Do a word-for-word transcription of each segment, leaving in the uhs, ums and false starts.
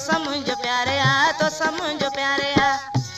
समझ प्यारे आ तो समझ प्यारे आ।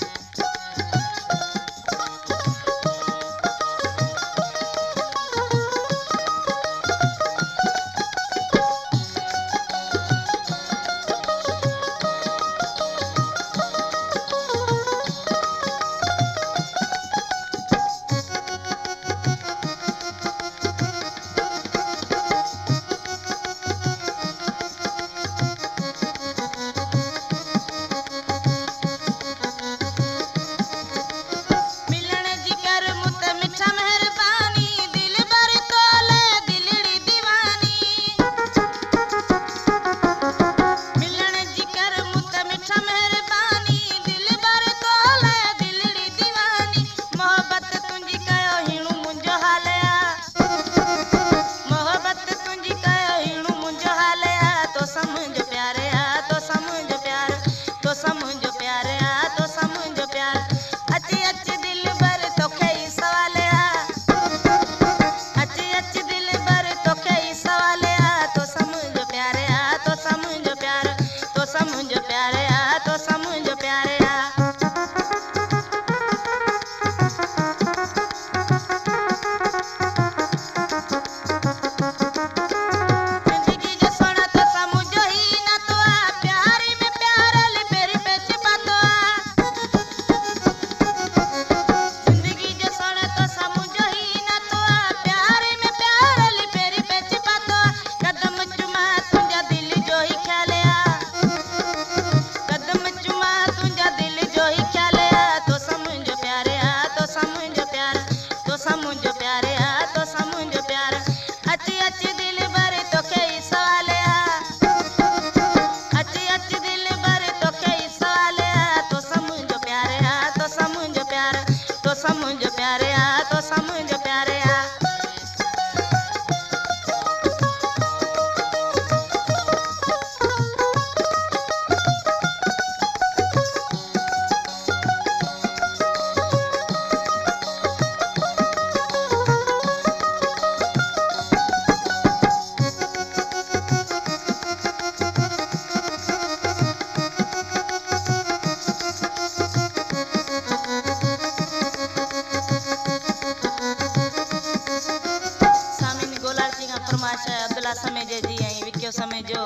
अब्दुल्ला समेजे जी आई विक्यो समेजो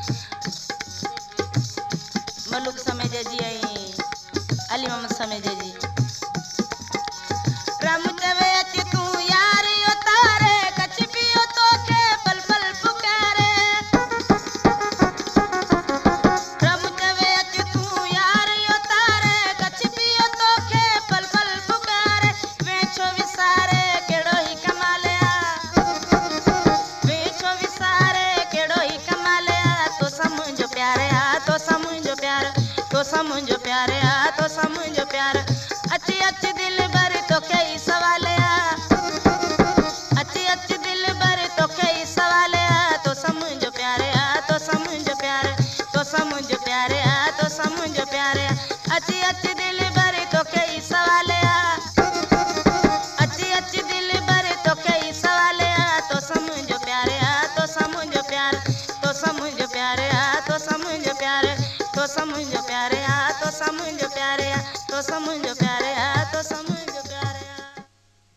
मलुक समेजे जी आई अली मोहम्मद समेजे जी राम चवे अच तू यार यो तारे कछ पियो तो के पल पल पुकारे राम चवे अच तू यार यो तारे कछ पियो तो के पल पल पुकारे वेछो विसारे केड़ो ही कमाले तो समझो प्यार तो समझो प्यारे आ तो समझो प्यार अच्छी अच्छी दिल भर तो कई सवाल आ अच्छी अच्छी दिल भर तो कई सवाल आ तो समझो प्यारे आ तो समझो प्यार तो समझो प्यारे आ तो समझो प्यारे अच्छी अच्छी